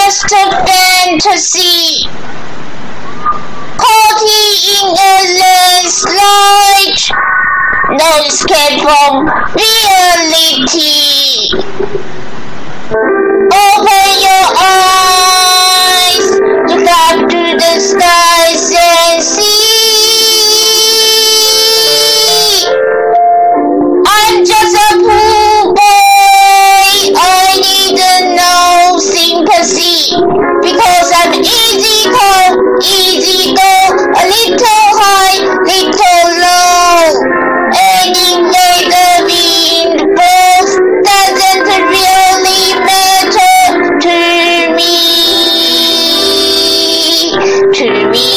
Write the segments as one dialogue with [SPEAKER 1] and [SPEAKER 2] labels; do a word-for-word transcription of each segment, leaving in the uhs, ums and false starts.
[SPEAKER 1] just a fantasy, caught in a landslide, no escape from reality. Open your eyes, look up to the stars and see. I'm just a poor boy, I need no sympathy, because I'm easy come, easy go, a little high, little low. Anyway, the wind blows doesn't really matter to me, to me.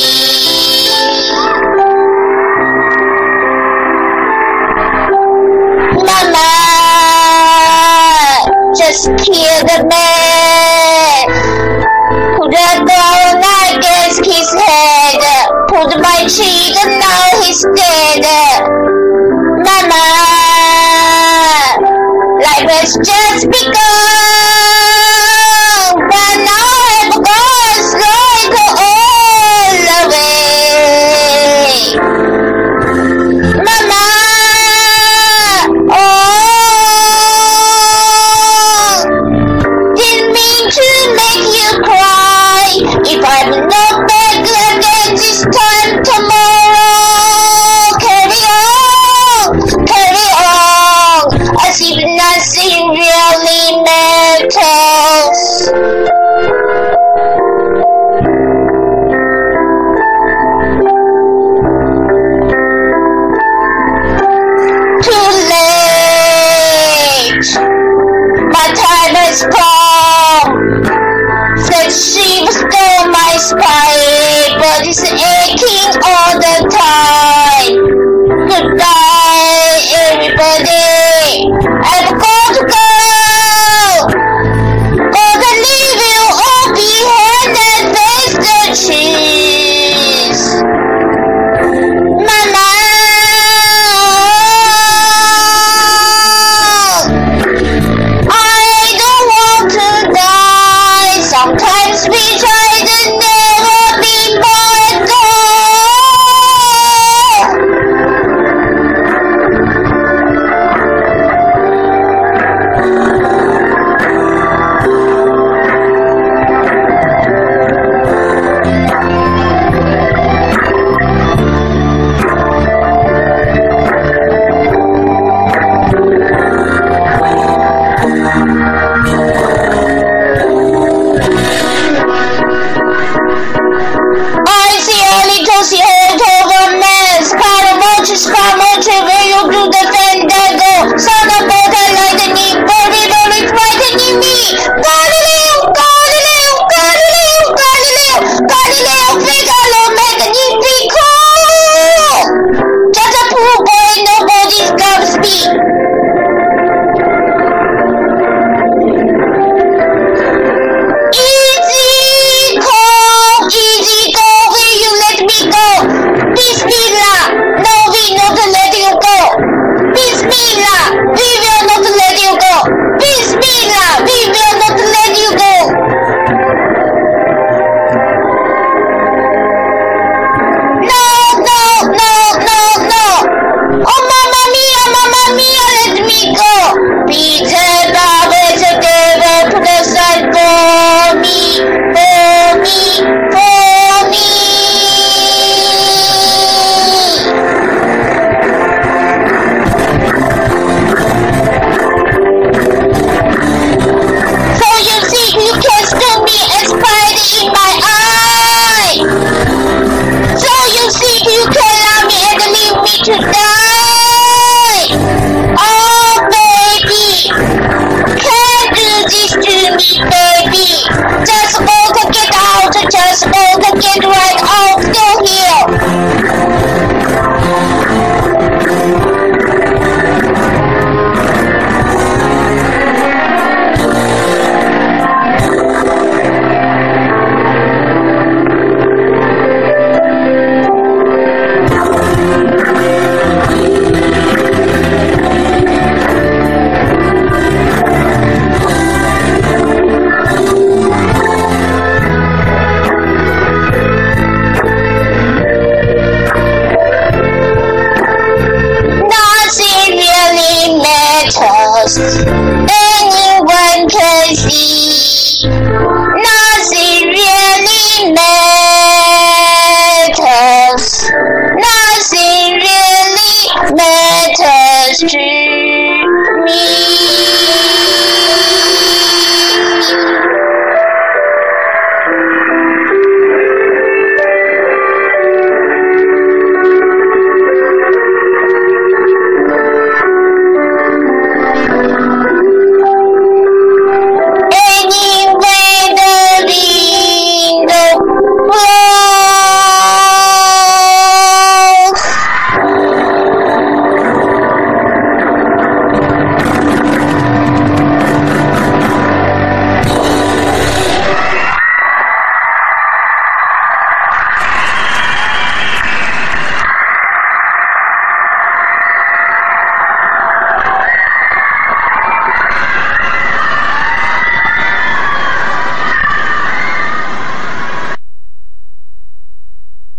[SPEAKER 1] Mama, just kill the man. Put a gun against his head. Put my cheek and now he's dead. Mama, life has just begun.